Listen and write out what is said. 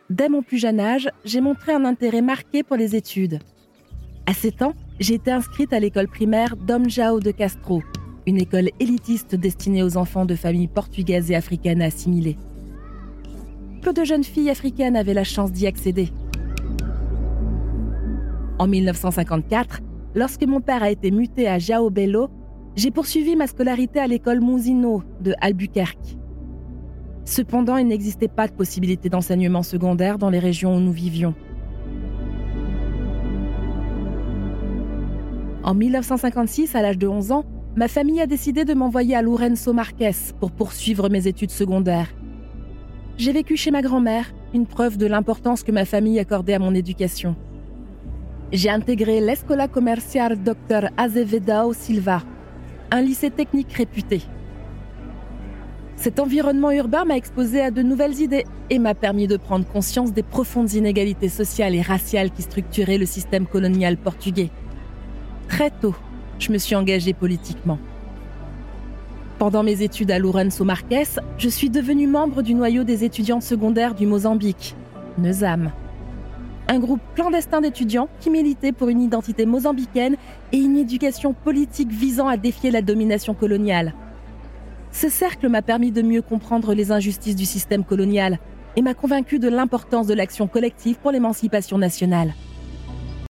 Dès mon plus jeune âge, j'ai montré un intérêt marqué pour les études. À 7 ans, j'ai été inscrite à l'école primaire Dom João de Castro, une école élitiste destinée aux enfants de familles portugaises et africaines assimilées. Peu de jeunes filles africaines avaient la chance d'y accéder. En 1954, lorsque mon père a été muté à João Belo, j'ai poursuivi ma scolarité à l'école Mouzino de Albuquerque. Cependant, il n'existait pas de possibilité d'enseignement secondaire dans les régions où nous vivions. En 1956, à l'âge de 11 ans, ma famille a décidé de m'envoyer à Lourenço Marques pour poursuivre mes études secondaires. J'ai vécu chez ma grand-mère, une preuve de l'importance que ma famille accordait à mon éducation. J'ai intégré l'Escola Comercial Dr. Azevedo Silva, un lycée technique réputé. Cet environnement urbain m'a exposé à de nouvelles idées et m'a permis de prendre conscience des profondes inégalités sociales et raciales qui structuraient le système colonial portugais. Très tôt, je me suis engagée politiquement. Pendant mes études à Lourenço Marques, je suis devenue membre du noyau des étudiantes secondaires du Mozambique, NESAM. Un groupe clandestin d'étudiants qui militait pour une identité mozambicaine et une éducation politique visant à défier la domination coloniale. Ce cercle m'a permis de mieux comprendre les injustices du système colonial et m'a convaincue de l'importance de l'action collective pour l'émancipation nationale.